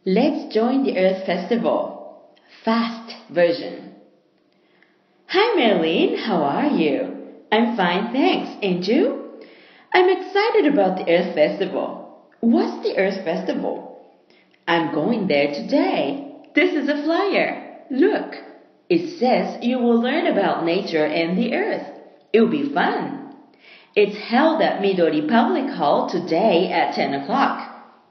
Let's join the Earth Festival. Fast version. Hi Marilyn, how are you? I'm fine, thanks. And you? I'm excited about the Earth Festival. What's the Earth Festival? I'm going there today. This is a flyer. Look, it says you will learn about nature and the Earth. It'll be fun. It's held at Midori Public Hall today at 10 o'clock.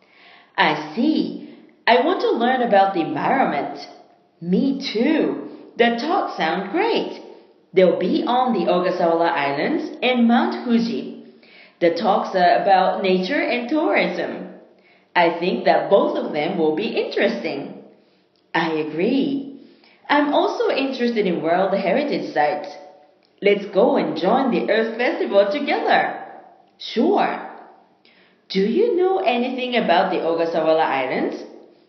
I see. I want to learn about the environment. Me too. The talks sound great. They'll be on the Ogasawara Islands and Mount Fuji. The talks are about nature and tourism. I think that both of them will be interesting. I agree. I'm also interested in World Heritage Sites. Let's go and join the Earth Festival together. Sure. Do you know anything about the Ogasawara Islands?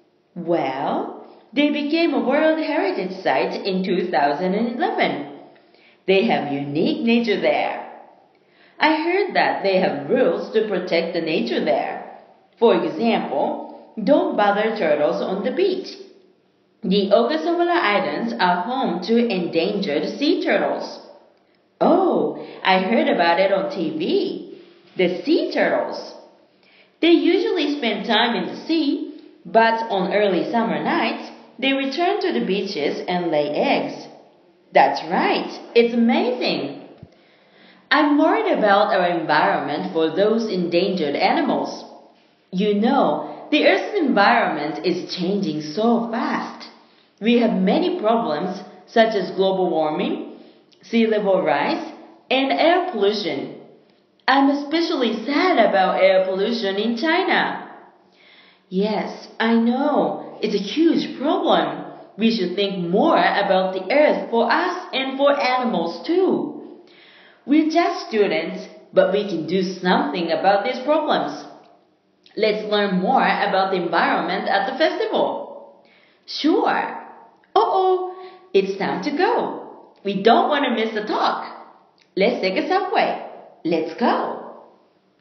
Well, they became a World Heritage Site in 2011. They have unique nature there. I heard that they have rules to protect the nature there. For example, don't bother turtles on the beach. The Ogasawara Islands are home to endangered sea turtles. Oh, I heard about it on TV. The sea turtles. They usually spend time in the sea, but on early summer nights, they return to the beaches and lay eggs. That's right, it's amazing. I'm worried about our environment for those endangered animals. You know, the Earth's environment is changing so fast. We have many problems such as global warming, sea level rise, and air pollution. I'm especially sad about air pollution in China. Yes, I know. It's a huge problem. We should think more about the earth for us and for animals too. We're just students, but we can do something about these problems. Let's learn more about the environment at the festival. Sure. It's time to go. We don't want to miss the talk. Let's take a subway. Let's go.